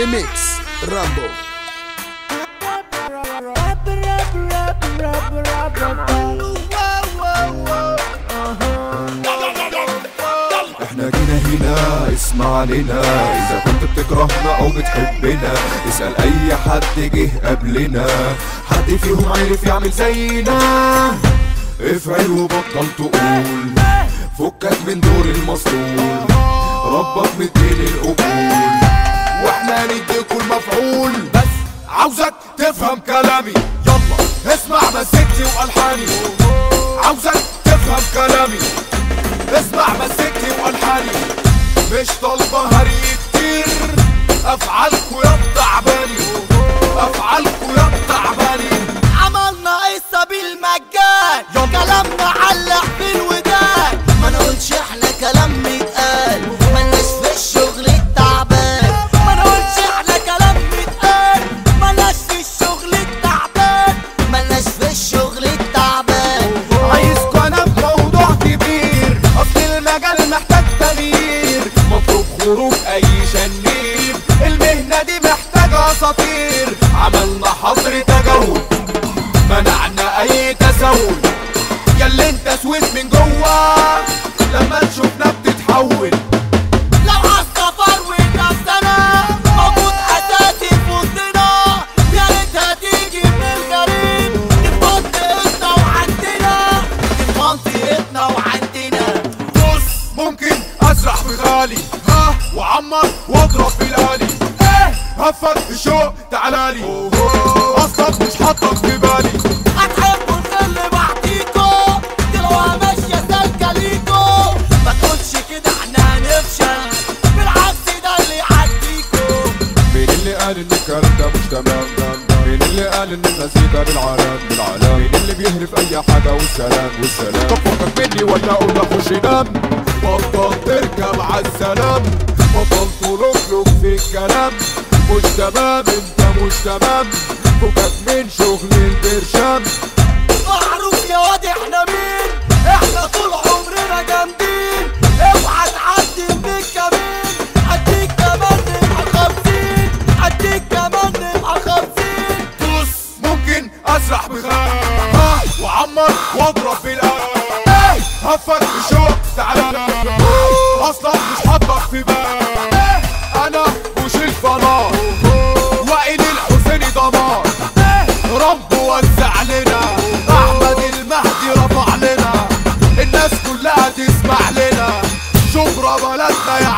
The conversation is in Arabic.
ريميكس رامبو. احنا جينا هنا اسمع لنا، اذا كنت بتكرهنا او بتحبنا اسأل اي حد جه قبلنا، حد فيهم عرف يعمل زينا. افعل وبطل تقول فكك من دور المسؤول، ربك مديني القبول واحنا نديكوا المفعول. بس عاوزك تفهم كلامي، يلا اسمع مسكتي والحاني. عاوزك تفهم كلامي، اسمع مسكتي والحاني. مش طالبه هري كتير، افعالكوا يا التعباني، افعالكوا يا التعباني. عملنا قصه بالمجان، كلامنا علق في الودان، ما نقولش احنا كلام متقال، ملناش في الشغل التعبان. ما نقولش احنا كلام متقال، ملناش في الشغل التعبان، ملناش في الشغل التعبان. عايزكوا انا في موضوع كبير، اصل المجال محتاج تغيير، مطلوب خروج اي شنيب، المهنة دي محتاجة اساطير. عملنا حظر تجول، منعنا اي تسول، ياللي انت سويت من جوا لما تشوفنا بتتحول. لو عالسفر ونفسنا موجود اساسي في وسطنا، يا ريتها تيجي من الغريب، دي في منطقتنا وعندنا، دي في منطقتنا وعندنا. بص ممكن اسرح بغالي وعمر واضرب بالالي، هفك بشوق تعالالي، اصلك مش حاطك في بالي. هتحبوا الخل بعديكوا، دي لو ماشية سالكة ليكوا، ما تقولش كده احنا هنفشل، بالعكس ده اللي يعديكوا. مين اللي قال ان الكلام ده مش تمام؟ مين اللي قال ان المزيكا بالعالم؟ مين اللي بيهرف اي حاجة والسلام؟ طب فكك مني ولا اقول اخش نام؟ بطل تركب عالسلام، بطل تلوك في الكلام، مش تمام انت مش تمام، فكك من شغل البرشام. معروف يا واد احنا مين، احنا طول عمرنا جامدين، اوعى تعدي من الكمين، اديك كمان نبقى 50، اديك كمان نبقى 50. بص ممكن اسرح بخيال وعمر واضرب بالقلم، هفك بشوق تعالى، اصلك مش حاطك في بالي. انا مش الفنار وائل الحسيني دمار، رب وزع لنا، احمد المهدي رفع لنا، الناس كلها تسمع لنا، شبرا بلدنا يا